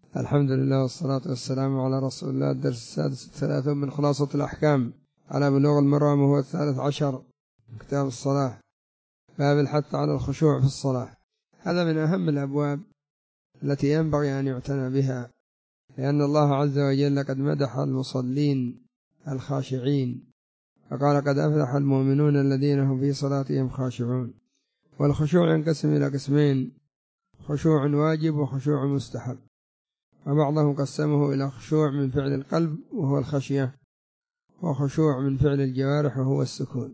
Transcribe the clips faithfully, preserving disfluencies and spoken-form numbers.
الحمد لله والصلاة والسلام على رسول الله. الدرس السادس الثلاثون من خلاصة الأحكام على بلوغ المرام، وهو الثالث عشر، كتاب الصلاة، باب الحث على الخشوع في الصلاة. هذا من أهم الأبواب التي ينبغي أن يعتنى بها، لأن الله عز وجل قد مدح المصلين الخاشعين فقال: قد أفلح المؤمنون الذين هم في صلاتهم خاشعون. والخشوع ينقسم إلى قسمين: خشوع واجب وخشوع مستحب، وبعضهم قسمه إلى خشوع من فعل القلب وهو الخشية، وخشوع من فعل الجوارح وهو السكون.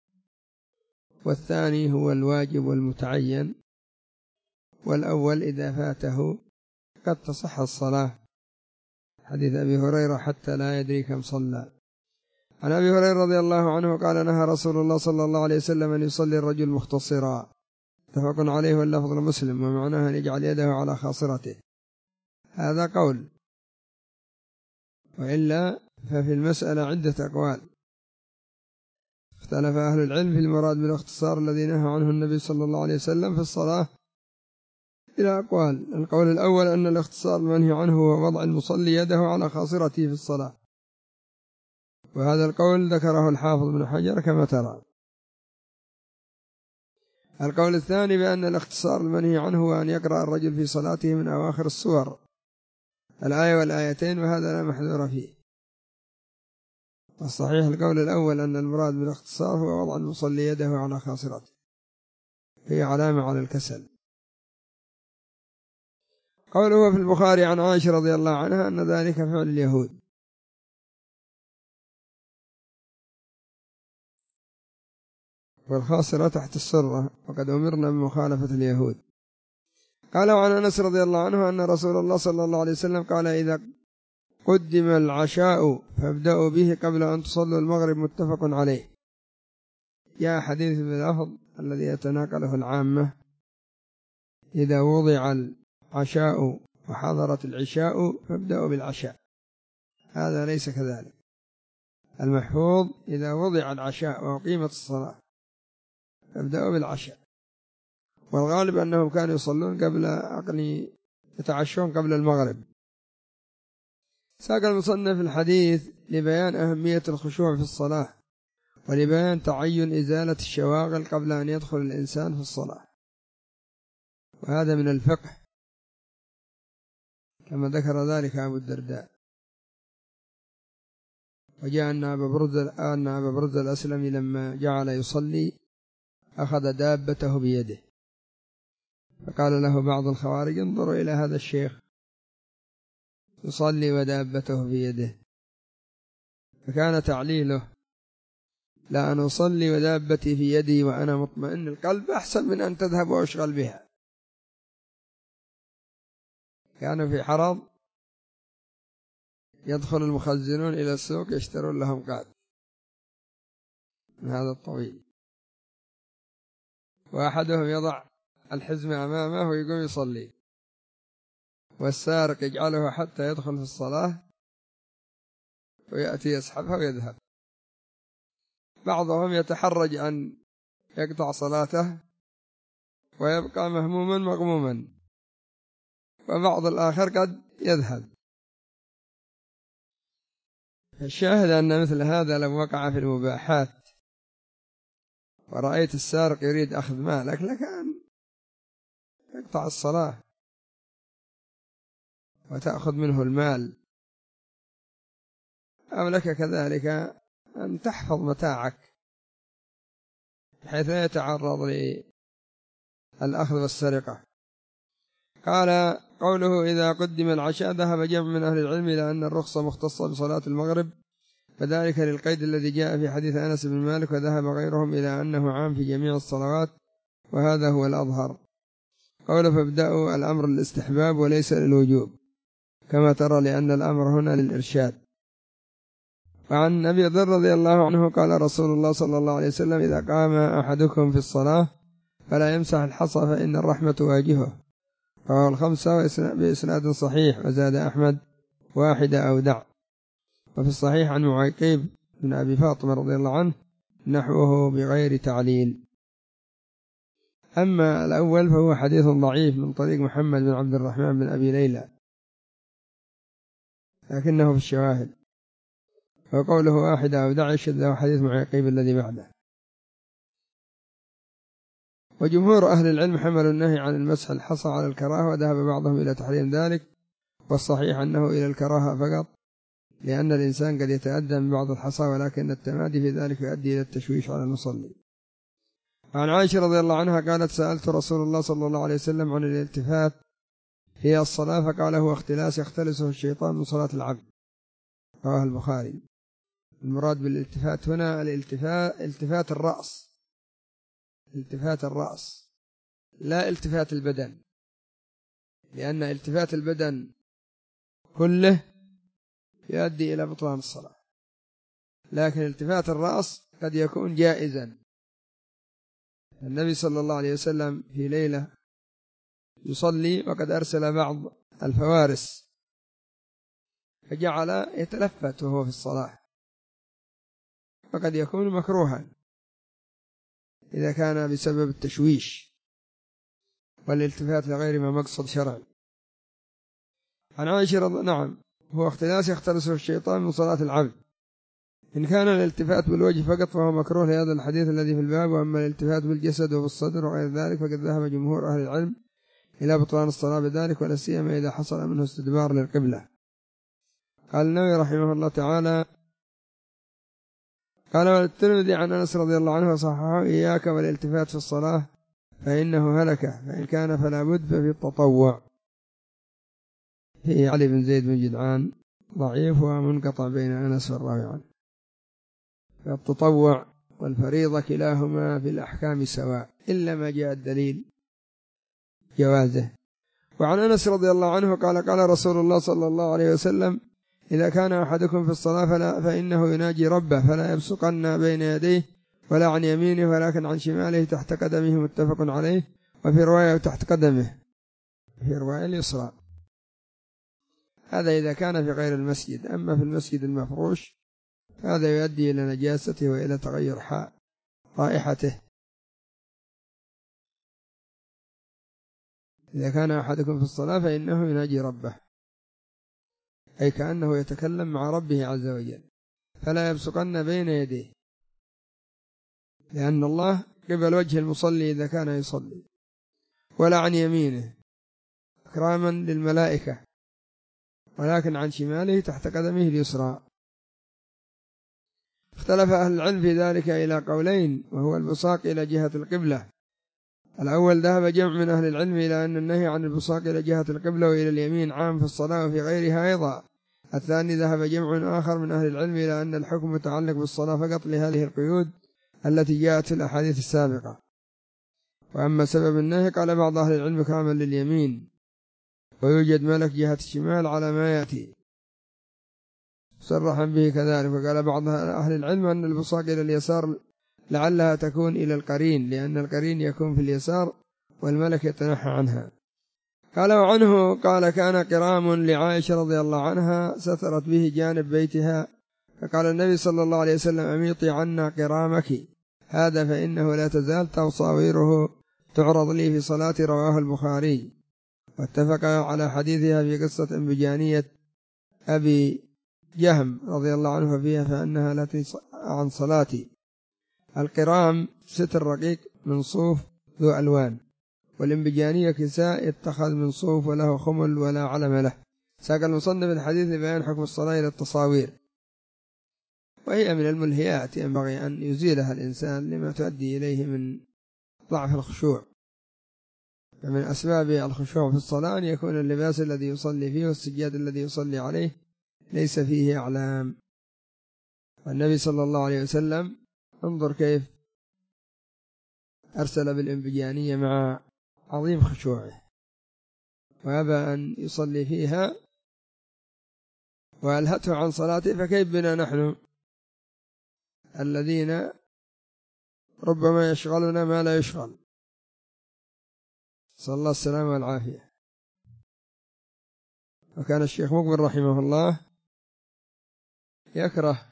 والثاني هو الواجب والمتعين، والأول إذا فاته قد تصح الصلاة، حديث أبي هريرة: حتى لا يدري كم صلى. عن أبي هريرة رضي الله عنه قال: نهى رسول الله صلى الله عليه وسلم أن يصلي الرجل مختصرا، متفق عليه واللفظ مسلم، ومعناه أن يجعل يده على خاصرته. هذا قول، وإلا ففي المسألة عدة أقوال، اختلف أهل العلم في المراد بالاختصار الذي نهى عنه النبي صلى الله عليه وسلم في الصلاة إلى أقوال. القول الأول أن الاختصار المنهي عنه هو وضع المصلي يده على خاصرته في الصلاة، وهذا القول ذكره الحافظ بن حجر كما ترى. القول الثاني بأن الاختصار المنهي عنه هو أن يقرأ الرجل في صلاته من أواخر السور الآية والآيتين، وهذا لا محذور فيه. والصحيح القول الأول أن المراد بالاختصار هو وضع المصلي يده على خاصرته، هي علامة على الكسل. قوله في البخاري عن عائشة رضي الله عنها أن ذلك فعل اليهود، والخاصرة تحت السرة، وقد أمرنا بمخالفة اليهود. قال: وعن أنس رضي الله عنه أن رسول الله صلى الله عليه وسلم قال: إذا قدم العشاء فابدأوا به قبل أن تصلوا المغرب، متفق عليه. جاء حديث باللفظ الذي يتناقله العامة: إذا وضع العشاء وحضرت العشاء فابدأوا بالعشاء. هذا ليس كذلك، المحفوظ إذا وضع العشاء وقيمت الصلاة فابدأوا بالعشاء. والغالب أنهم كانوا يصلون قبل أقل يتعشون قبل المغرب. ساق المصنف الحديث لبيان أهمية الخشوع في الصلاة، ولبيان تعين إزالة الشواغل قبل أن يدخل الإنسان في الصلاة، وهذا من الفقه كما ذكر ذلك أبو الدرداء. وجاء أن أبا برزة أن أبا برزة الأسلمي لما جعل يصلي أخذ دابته بيده، فقال له بعض الخوارج: انظروا إلى هذا الشيخ يصلي ودابته بيده. فكان تعليله: لا، أن أصلي ودابتي في يدي وأنا مطمئن القلب أحسن من أن تذهب وأشغل بها. كانوا في حرض يدخل المخزنون إلى السوق يشترون لهم قعد من هذا الطويل، وأحدهم يضع الحزمة أمامه ويقوم يصلي، والسارق يجعله حتى يدخل في الصلاة ويأتي يسحبها ويذهب. بعضهم يتحرج أن يقطع صلاته ويبقى مهموما مغموما، وبعض الآخر قد يذهب. الشاهد أن مثل هذا لو وقع في المباحات ورأيت السارق يريد أخذ مالك لكان يقطع الصلاة وتأخذ منه المال، أو لك كذلك أن تحفظ متاعك بحيث لا يتعرض للأخذ والسرقة. قال: قوله إذا قدم العشاء، ذهب جمع من أهل العلم إلى أن الرخصة مختصة بصلاة المغرب، فذلك للقيد الذي جاء في حديث أنس بن مالك، وذهب غيرهم إلى أنه عام في جميع الصلوات، وهذا هو الأظهر. قوله فابدأوا، الأمر للاستحباب وليس للوجوب كما ترى، لأن الأمر هنا للإرشاد. وعن أبي ذر رضي الله عنه قال رسول الله صلى الله عليه وسلم: إذا قام أحدكم في الصلاة فلا يمسح الحصى فإن الرحمة واجهه. رواه الخمسة بإسناد صحيح، وزاد أحمد: واحدة أو دع. وفي الصحيح عن معيقيب بن أبي فاطمة رضي الله عنه نحوه بغير تعليل. أما الأول فهو حديث ضعيف من طريق محمد بن عبد الرحمن بن أبي ليلى، لكنه في الشواهد. وقوله واحدة أو دع يشد له حديث معيقيب الذي بعده. وجمهور أهل العلم حملوا النهي عن المسح الحصى على الكراهة، وذهب بعضهم إلى تحريم ذلك، والصحيح أنه إلى الكراهة فقط، لأن الإنسان قد يتأذى من بعض الحصى، ولكن التمادي في ذلك يؤدي إلى التشويش على المصلي. عن عائشة رضي الله عنها قالت: سألت رسول الله صلى الله عليه وسلم عن الالتفات في الصلاة فقال: هو اختلاس يختلسه الشيطان من صلاة العبد. رواه البخاري. المراد بالالتفات هنا الالتفات التفات الرأس، التفات الرأس لا التفات البدن، لأن التفات البدن كله يؤدي إلى بطلان الصلاة، لكن التفات الرأس قد يكون جائزا. النبي صلى الله عليه وسلم في ليلة يصلي وقد أرسل بعض الفوارس فجعل يتلفت وهو في الصلاة، فقد يكون مكروها إذا كان بسبب التشويش والالتفات لغير ما مقصد شرعي. عن عائشة رضي نعم هو اختلاس يختلسه الشيطان من صلاة العبد. إن كان الالتفات بالوجه فقط فهو مكروه لهذا الحديث الذي في الباب، وأما الالتفات بالجسد وبالصدر وغير ذلك فقد ذهب جمهور أهل العلم إلى بطلان الصلاة بذلك، ولا سيما إذا حصل منه استدبار للقبلة. قال النووي رحمه الله تعالى: قال والترمذي عن أنس رضي الله عنه وصححه: إياك والالتفات في الصلاة فإنه هلكة، فإن كان فلا بد ففي التطوع. في علي بن زيد بن جدعان ضعيف ومنقطع بين أنس والراوي عنه. فالتطوع والفريضة كلاهما في الأحكام سواء إلا ما جاء الدليل جوازه. وعن أنس رضي الله عنه قال: قال رسول الله صلى الله عليه وسلم: إذا كان أحدكم في الصلاة فلا فإنه يناجي ربه فلا يبصقن بين يديه ولا عن يمينه ولكن عن شماله تحت قدمه، متفق عليه. وفي رواية تحت قدمه، في رواية اليسرى. هذا إذا كان في غير المسجد، أما في المسجد المفروش هذا يؤدي إلى نجاسته وإلى تغير رائحته. إذا كان أحدكم في الصلاة فإنه يناجي ربه، أي كأنه يتكلم مع ربه عز وجل. فلا يبصقن بين يديه، لأن الله قبل وجه المصلي إذا كان يصلي، ولا عن يمينه إكراما للملائكة، ولكن عن شماله تحت قدمه اليسرى. اختلف أهل العلم في ذلك إلى قولين، وهو البصاق إلى جهة القبلة. الأول ذهب جمع من أهل العلم إلى أن النهي عن البصاق إلى جهة القبلة وإلى اليمين عام في الصلاة وفي غيرها أيضا. الثاني ذهب جمع آخر من أهل العلم إلى أن الحكم متعلق بالصلاة فقط لهذه القيود التي جاءت في الأحاديث السابقة. وأما سبب النهي قال بعض أهل العلم كامل لليمين، ويوجد ملك جهة الشمال على ما يأتي صرحا به كذلك. وقال بعض أهل العلم أن البصاق إلى اليسار لعلها تكون إلى القرين، لأن القرين يكون في اليسار والملك يتنحى عنها. قال وعنه قال: كان قرام لعائشة رضي الله عنها سترت به جانب بيتها، فقال النبي صلى الله عليه وسلم: أميطي عنا قرامك هذا فإنه لا تزال تصاويره تعرض لي في صلاتي. رواه البخاري. واتفق على حديثها في قصة انبجانية أبي جهم رضي الله عنه فيها فأنها لا عن صلاتي. القرام ستر رقيق من صوف ذو ألوان، والانبجانية كساء يتخذ من صوف وله خمل ولا علم له. ساق المصنف الحديث لبيان حكم الصلاة إلى التصاوير، وهي من الملهيات ينبغي أن يزيلها الإنسان لما تؤدي إليه من ضعف الخشوع. فمن أسباب الخشوع في الصلاة أن يكون اللباس الذي يصلي فيه والسجاد الذي يصلي عليه ليس فيه أعلام. والنبي صلى الله عليه وسلم انظر كيف أرسل بالانبجانية مع عظيم خشوعه، وأبى أن يصلي فيها وألهته عن صلاته، فكيف بنا نحن الذين ربما يشغلنا ما لا يشغل. صلى الله السلامة والعافية. وكان الشيخ مقبل رحمه الله يكره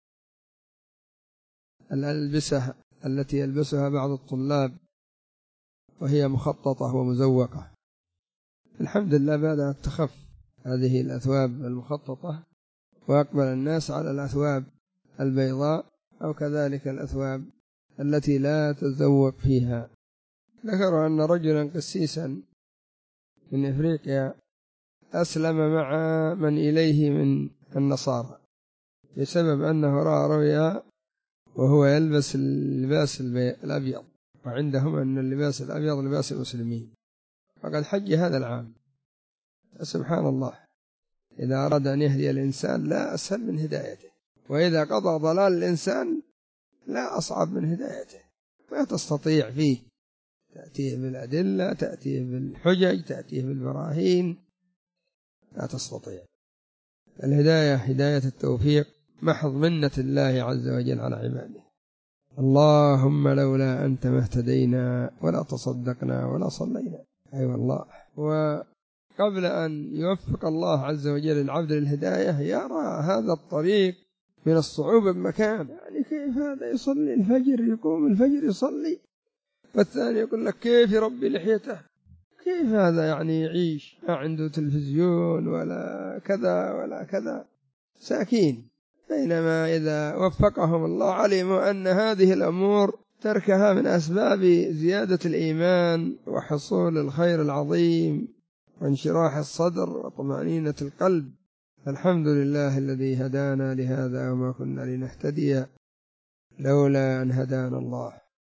الألبسة التي يلبسها بعض الطلاب وهي مخططة ومزوقة. الحمد لله بدأت تخف هذه الأثواب المخططة، وأقبل الناس على الأثواب البيضاء أو كذلك الأثواب التي لا تذوب فيها. ذكروا أن رجلا قسيسا من إفريقيا أسلم مع من إليه من النصارى بسبب أنه رأى رؤيا وهو يلبس اللباس الأبيض، وعندهم أن اللباس الأبيض لباس المسلمين، فقد حج هذا العام. سبحان الله، إذا أراد أن يهدي الإنسان لا أسهل من هدايته، وإذا قضى ضلال الإنسان لا أصعب من هدايته، ما تستطيع فيه، تأتيه بالأدلة، تأتيه بالحجج، تأتيه بالبراهين، لا تستطيع. الهداية هداية التوفيق محض منة الله عز وجل على عباده. اللهم لولا أنت ما اهتدينا ولا تصدقنا ولا صلينا. أي أيوة والله. وقبل أن يوفق الله عز وجل العبد للهداية يرى هذا الطريق من الصعوبة بمكان، يعني كيف هذا يصلي الفجر، يقوم الفجر يصلي، والثاني يقول لك كيف يربي لحيته، كيف هذا يعني يعيش، ما عنده تلفزيون ولا كذا ولا كذا، ساكين. بينما إذا وفقهم الله علموا أن هذه الأمور تركها من أسباب زيادة الإيمان وحصول الخير العظيم وانشراح الصدر وطمأنينة القلب. الحمد لله الذي هدانا لهذا وما كنا لنهتدي لولا أن هدانا الله.